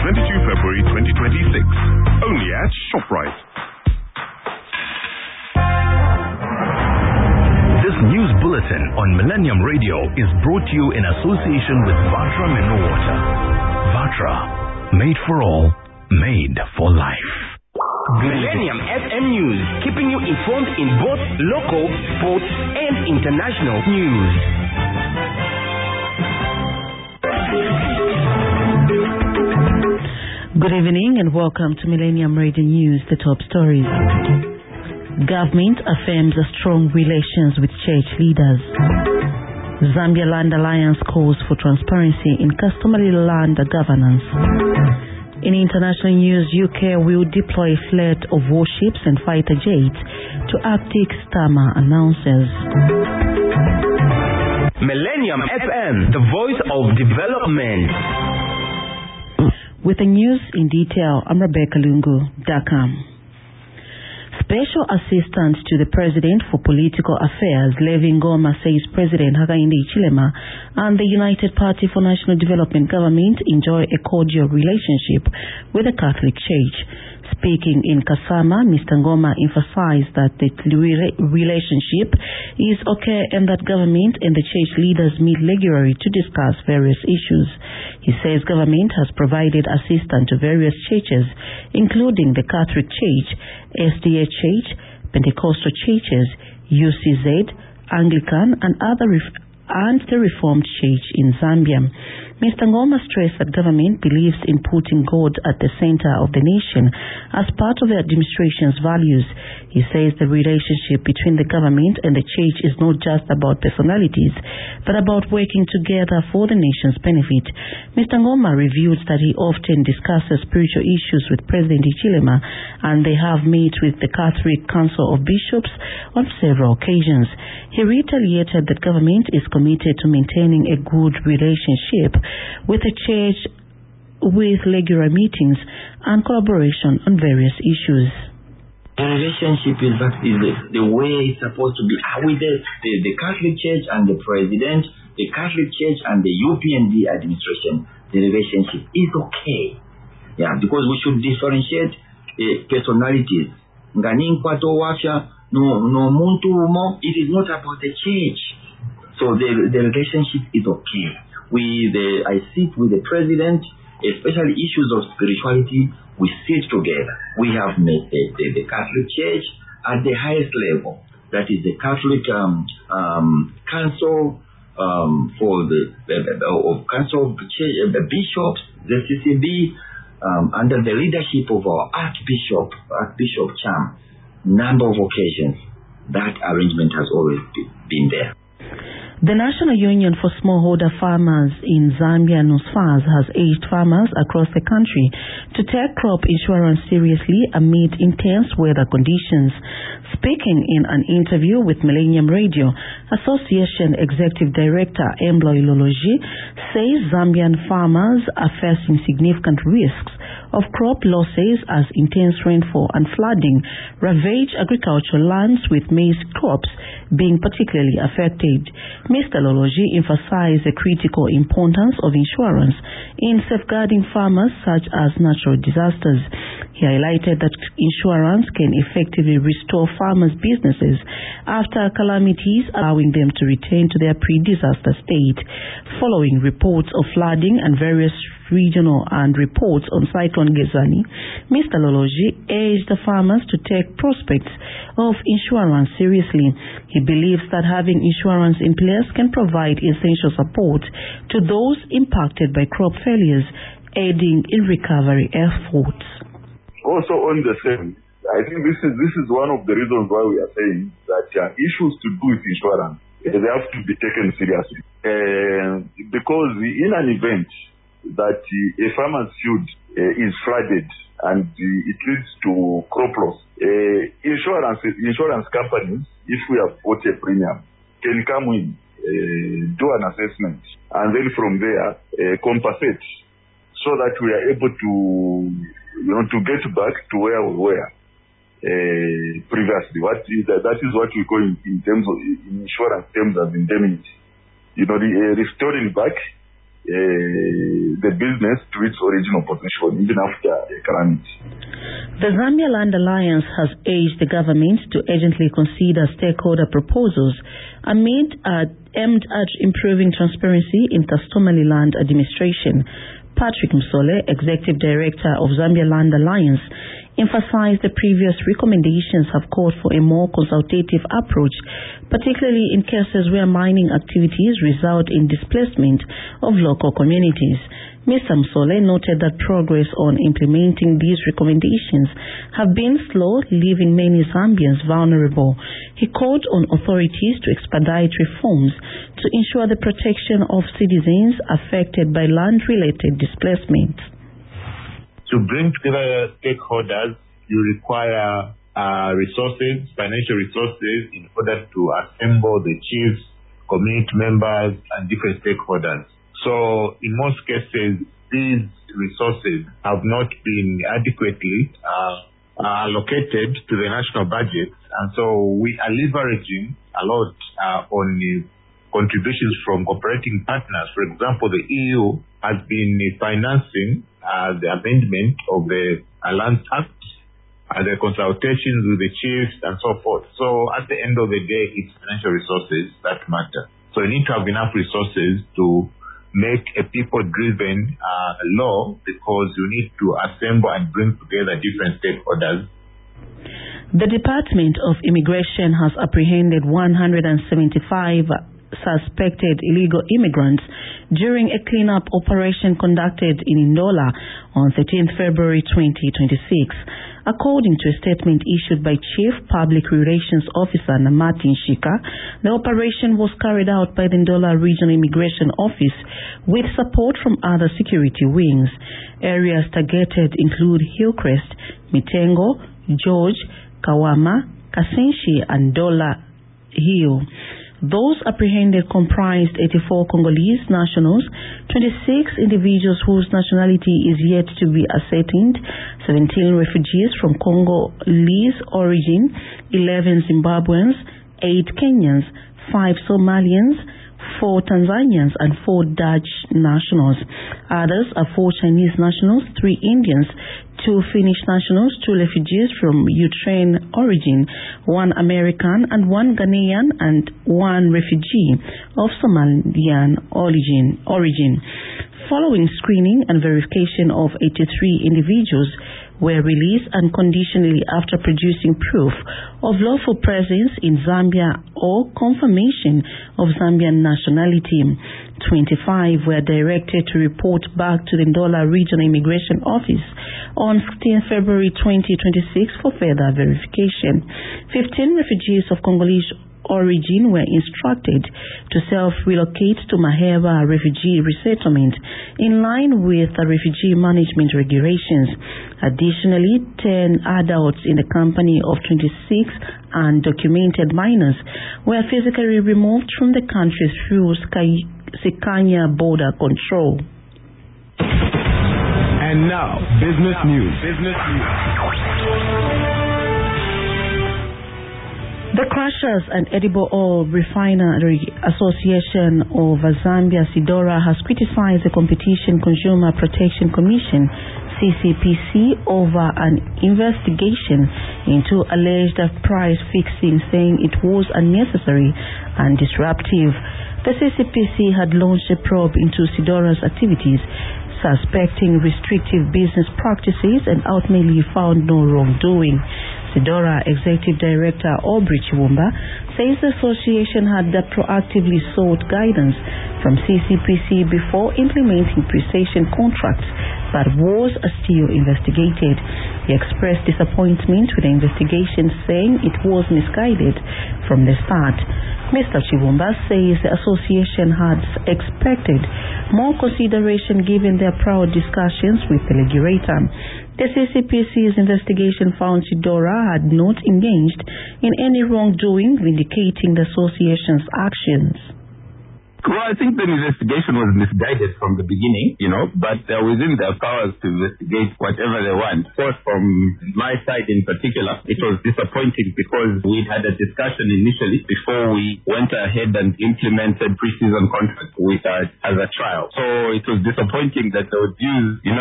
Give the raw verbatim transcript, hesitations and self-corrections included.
twenty-second of February twenty twenty-six. Only at ShopRite. This news bulletin on Millennium Radio is brought to you in association with Vatra Mineral Water. Vatra, made for all, made for life. Millennium F M News, keeping you informed in both local, sports, and international news. Good evening and welcome to Millennium Radio News, the top stories. Government affirms a strong relations with church leaders. Zambia Land Alliance calls for transparency in customary land governance. In international news, U K will deploy a fleet of warships and fighter jets to Arctic, Starmer announces. Millennium F M, the voice of development. With the news in detail, I'm Rebecca Lungu, Dakar. Special Assistant to the President for Political Affairs, Levi Ngoma, says President Hakainde Hichilema and the United Party for National Development government enjoy a cordial relationship with the Catholic Church. Speaking in Kasama, Mister Ngoma emphasized that the relationship is okay and that government and the church leaders meet regularly to discuss various issues. He says government has provided assistance to various churches, including the Catholic Church, S D A Church, Pentecostal churches, U C Z, Anglican, and other ref- and the Reformed Church in Zambia. Mister Ngoma stressed that government believes in putting God at the center of the nation as part of the administration's values. He says the relationship between the government and the church is not just about personalities, but about working together for the nation's benefit. Mister Ngoma revealed that he often discusses spiritual issues with President Hichilema, and they have met with the Catholic Council of Bishops on several occasions. He reiterated that government is committed to maintaining a good relationship with the church with regular meetings and collaboration on various issues. The relationship is that is the, the way it's supposed to be with the, the, the Catholic Church and the President, the Catholic Church and the U P N D administration. The relationship is okay. Yeah, because we should differentiate uh, personalities. Ngani nkwato washa no no muntu umo. It is not about the church. So the the relationship is okay. We the I sit with the President, especially issues of spirituality. We sit together. We have met the, the, the Catholic Church at the highest level. That is the Catholic um, um, Council um, for the, the, the of Council of Church, uh, the Bishops, the C C B, um, under the leadership of our Archbishop, Archbishop Cham. Number of occasions, that arrangement has always been there. The National Union for Smallholder Farmers in Zambia, NUSFAS, has urged farmers across the country to take crop insurance seriously amid intense weather conditions. Speaking in an interview with Millennium Radio, Association Executive Director Embloy Loloji says Zambian farmers are facing significant risks of crop losses as intense rainfall and flooding ravage agricultural lands, with maize crops being particularly affected. Mister Loloji emphasized the critical importance of insurance in safeguarding farmers such as natural disasters. He highlighted that insurance can effectively restore farmers' businesses after calamities, allowing them to return to their pre-disaster state. Following reports of flooding and various regional and reports on Cyclone Gezani, Mister Loloji urged the farmers to take prospects of insurance seriously. He believes that having insurance in place can provide essential support to those impacted by crop failures, aiding in recovery efforts. Also on the same, I think this is this is one of the reasons why we are saying that uh, issues to do with insurance, uh, they have to be taken seriously. Uh, because in an event that uh, a farmer's field uh, is flooded and uh, it leads to crop loss, uh, insurance insurance companies, if we have bought a premium, can come in, uh, do an assessment, and then from there uh, compensate, so that we are able to, you know, to get back to where we were uh, previously. What is that? That is what we call in, in terms of in insurance terms as indemnity. You know, the, uh, restoring back uh, the business to its original potential, even after a calamity. The Zambia Land Alliance has urged the government to urgently consider stakeholder proposals amid uh, aimed at improving transparency in customary land administration. Patrick Msole, Executive Director of Zambia Land Alliance, emphasized the previous recommendations have called for a more consultative approach, particularly in cases where mining activities result in displacement of local communities. Mister Msole noted that progress on implementing these recommendations have been slow, leaving many Zambians vulnerable. He called on authorities to expedite reforms to ensure the protection of citizens affected by land-related displacement. To bring together stakeholders, you require uh, resources, financial resources, in order to assemble the chiefs, community members, and different stakeholders. So, in most cases, these resources have not been adequately uh, allocated to the national budget, and so we are leveraging a lot uh, on uh, contributions from cooperating partners. For example, the E U has been financing uh, the amendment of the uh, Land Act, uh, the consultations with the chiefs, and so forth. So, at the end of the day, it's financial resources that matter. So, you need to have enough resources to make a people-driven uh, law, because you need to assemble and bring together different stakeholders. The Department of Immigration has apprehended one hundred seventy-five suspected illegal immigrants during a cleanup operation conducted in Ndola on thirteenth February twenty twenty-six. According to a statement issued by Chief Public Relations Officer Namati Nshika, the operation was carried out by the Ndola Regional Immigration Office with support from other security wings. Areas targeted include Hillcrest, Mitengo, George, Kawama, Kasenshi, and Ndola Hill. Those apprehended comprised eighty-four Congolese nationals, twenty-six individuals whose nationality is yet to be ascertained, seventeen refugees from Congolese origin, eleven Zimbabweans, eight Kenyans, five Somalians, four Tanzanians, and four Dutch nationals. Others are four Chinese nationals, three Indians, two Finnish nationals, two refugees from Ukraine origin, one American and one Ghanaian, and one refugee of Somalian origin. origin. Following screening and verification of eighty-three individuals were released unconditionally after producing proof of lawful presence in Zambia or confirmation of Zambian nationality. twenty-five were directed to report back to the Ndola Regional Immigration Office on fifteenth February twenty twenty-six for further verification. fifteen refugees of Congolese origin were instructed to self-relocate to Maheba Refugee Resettlement in line with the refugee management regulations. Additionally, ten adults in the company of twenty-six undocumented minors were physically removed from the country through Sikanya border control. And now, business news. Business news. The Crushers and Edible Oil Refinery Association of Zambia, SIDORA, has criticized the Competition Consumer Protection Commission, C C P C, over an investigation into alleged price fixing, saying it was unnecessary and disruptive. The C C P C had launched a probe into SIDORA's activities, suspecting restrictive business practices, and ultimately found no wrongdoing. SIDORA Executive Director Aubrey Chiwumba says the association had proactively sought guidance from C C P C before implementing precision contracts, but was still investigated. He expressed disappointment with the investigation, saying it was misguided from the start. Mister Chiwumba says the association had expected more consideration given their prior discussions with the regulator. The C C P C's investigation found SIDORA had not engaged in any wrongdoing, vindicating the association's actions. Well, I think the investigation was misguided from the beginning, you know, but they're within their powers to investigate whatever they want. Of course, from my side in particular, it was disappointing because we had a discussion initially before we went ahead and implemented pre-season contract with us as a trial. So it was disappointing that they would use, you know,